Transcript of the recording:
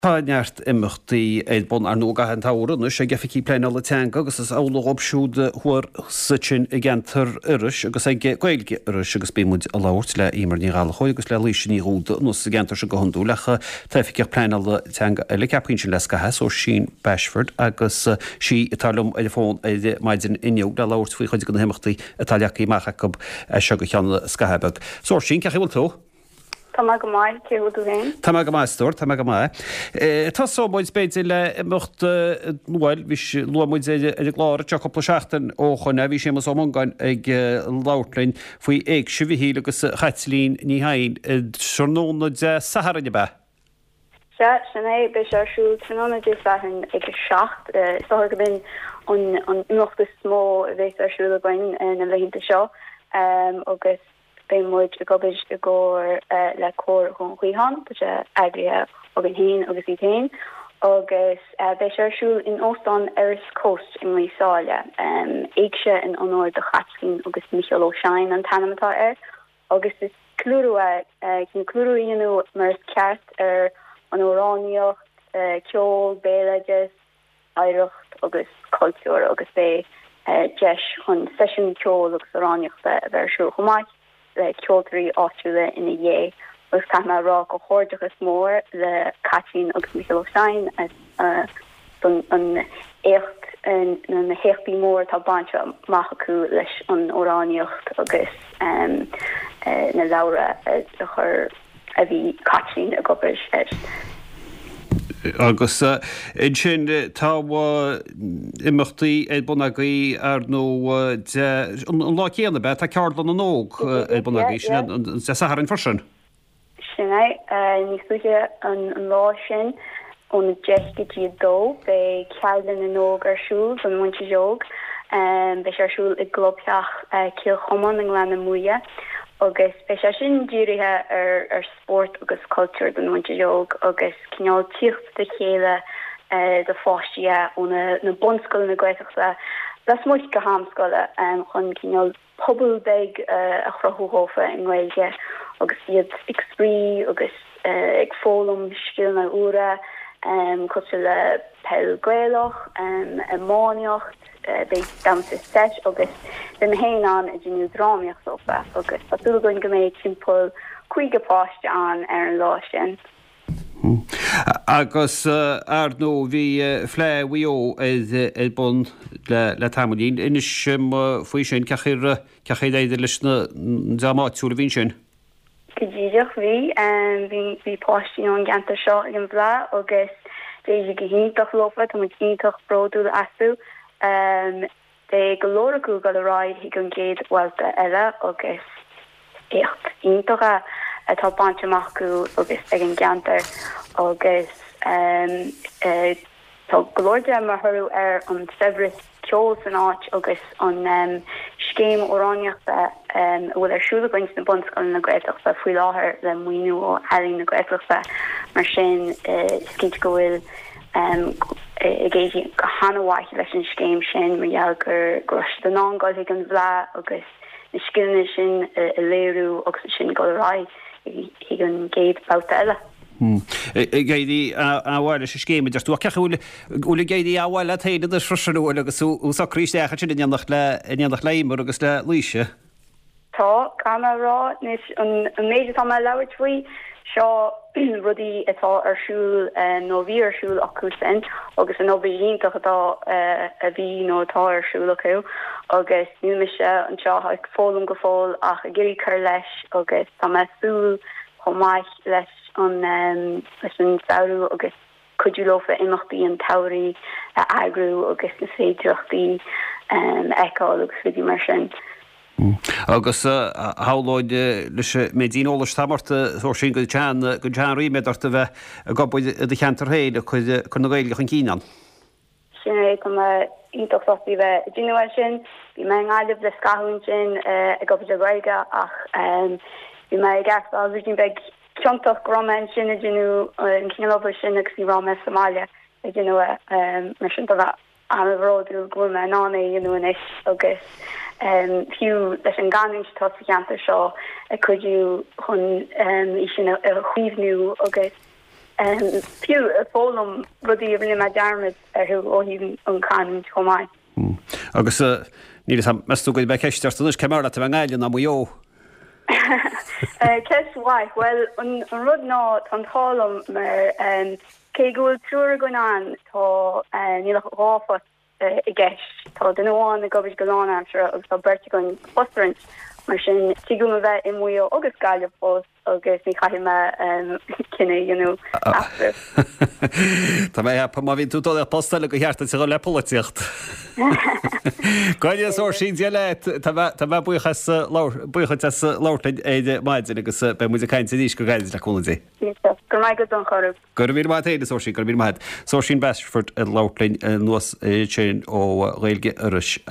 Táneart imachtaí é bun ar nóga an táúna sé gefií plein le teanga agus is ála opsúd chuir sitin i gentar iris agus gailge iris agus bémúd a láirt le imar ní gála chuig agus le líisina íúda nó sa gentar se go honú lecha taifiice plein le teanga le capin sin lesca heas ó sin Bashford agus si italm telefón maidin inniu le láirt faoi chuid go himachtaí Italiaí maicha se go cheanna scahebeg. Sór sin cechi bhil tú? Tá go mai ceú bhéin. Tá go maiúir tá go mai. Tá sóid beidir le mocht nuil hís luid glár te coppla seachtain ó chuna bhí sé ómgáin ag láirlainn faoi éag si bhí agus chaitlín ní hain surnóna de Sahara be. Se sinné be seú tróna de fehin ag secht sto go bin an nuachta smó a bhééis arsúla bain na lehinnta seo agus ben muid a gobid a ggóir le cór chun chuíhan se agrithe agin héin agus í tain agus béisiirsúil in Osán Eris Coast in Lísáile éagse in anir de chatcin agus Michael O'Shine an tanamatá agus is clúú cin clúíonú mar ceart an óráníocht ceol béilegus éirecht agus cultúr agus bé deis chun session ceol agus óráníochta a bheitsú chomáid le ceoltarí áitiúile ina dhé agus tá rá go chóirdeachas mór le Catrin agus Michael O'Shine an écht na héchttaí mór tá bainte maith acu leis an óráníocht agus na laura chur a bhí Catrin a gobar agus sin táha imachtaí é bunagaí ar nó an lá chéanana be tá cearlan an nóg é bunagaí sin Sahara an farsin. Sinné ní suúide an lá sin ón deiscití dó be cearlan an nóg arsúl an muinte joog be arsúl i globteach cíal choman an lena muia. agus be sin dúirithe ar sport agus cultúr don muinte joog agus cinál tíocht de chéile de fáistí óna na bonscoil na gcuideachta las muid go hámscoile chun cinál pobl beig a chrothúófa in Gaeilge agus iad exprí agus ag fólum sciil na úra cosú le pell Gaelach a máneocht be damsa set agus den héin an a dú dráíocht sofa agus tá goin go méid timpol chuige páiste an ar an lá sin. Agus ar nó bhí phléhío bun le tamín inis faoi sin cechéad éidir leis na dámáitiúla bhín sin. Godíideach bhí páistí an gananta seo an bhlá agus déidir go híntaach lofa tá híntaach broú asú de golóraú go a ráid hí an géad bhilta eile agus écht iontacha atá banteachú agus ag an gantar agus tá golóide mar thurú ar an Severus ceol san áit agus an scéim óráneachta bhfuil arsúla goint na bonscoil na gcuideachta faoi láthair le muoinú ó helín na gcuideachta mar sin scínt go bhfuil géidir go hanahhaith leis an scéim sin margheall gur den ágáil an bhlá agus na scinne sin a léirú agus sin go ráid hi an géad bouta eile. Géirí áhhaile sé scéime deú ceúla géirí áhhaile taine a sruúil agus úsachríistecha sin inanach léimar agus le líise. Tá camerará an méidir tá leabhar faoi seo rudí atá arsúl nó bhí arsúl acu sin agus an nóbíonntaach atá a bhí nó atá arsúl acu agus nu me se an seo ag fólam go fáil ach a géirí chur leis agus tá meúil chomáith leis an saoú agus chuidú lofa imachtaí an tairí a agrú agus na féidirachtaí eáil agus fidí mar sin. Agus háláid leis médíolalas tamarta sin go teanrí méidirta bheith a gobuid a cheantar héile chun na Gaeilge chun cíán. Sin é go ítachtaí bheith dúhail sin, bhí me gáileh le scaún sin a gobuid a Gaeilge ach bhí me gasá bhín beag teantach gromen sin a dú an cinelópa sin agus í rá me Somália a dú mar sin bheith anhróú go me nána in is agus fiú leis an ganin tá gananta seo a chuidú chun sin a chuomhnú agus Fiú a fólum rudí rinne me dermid thu óhí an can chomáid. Agus ní meú goid be ceisttarúis cemara a bheile na mó. Ceisháith well an rud ná an thálam mar cé gohfuil trúr gon an tá nílach ráfa I gceist tá den bháin a gobeid goán am sure agus tá berrte gon fostarint mar sin si go bheith I mú agus gaiile fós agus ní chaime cinenne after. Tá mé pa má vín tútá a postal go cheartta se go lepolaíocht. Gáile ó sin le tá buchas láirlaid éide maidide agus be mu caiint níos go gaiide leúnaí. Gur mai go an chorh. Gur bhí mai éide só sin gur bhí maid. Só sin Bestford láirlainn nuas sin ó réilge iris